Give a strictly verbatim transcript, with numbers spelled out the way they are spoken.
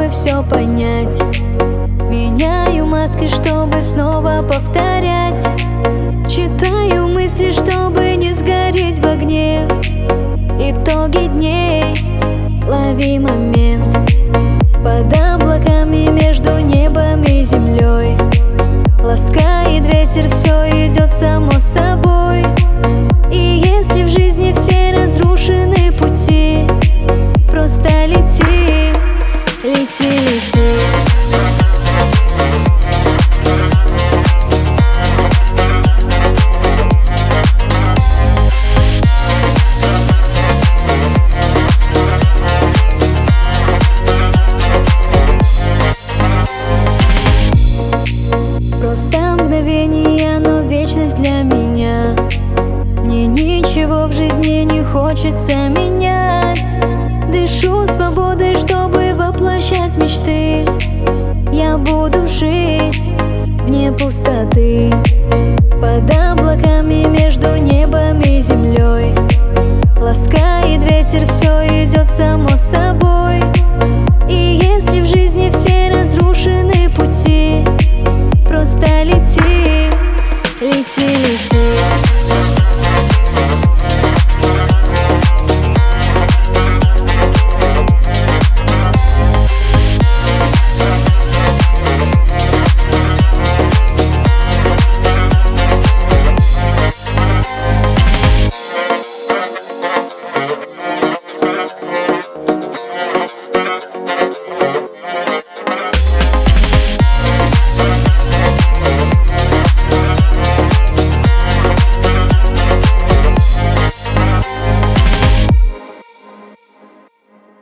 чтобы все понять. Меняю маски, чтобы снова повторять. Читаю мысли, чтобы не сгореть в огне. Итоги дней, лови момент. Под облаками между небом и землей ласкает ветер, все идет само собой. И если в жизни все разрушены пути, просто лети, лети, лети. Просто мгновение, но вечность для меня. Мне ничего в жизни не хочется менять. Дышу свободой, чтобы воплощать мечты. Я буду жить вне пустоты. Под облаками между небом и землей ласкает ветер, все идет само собой.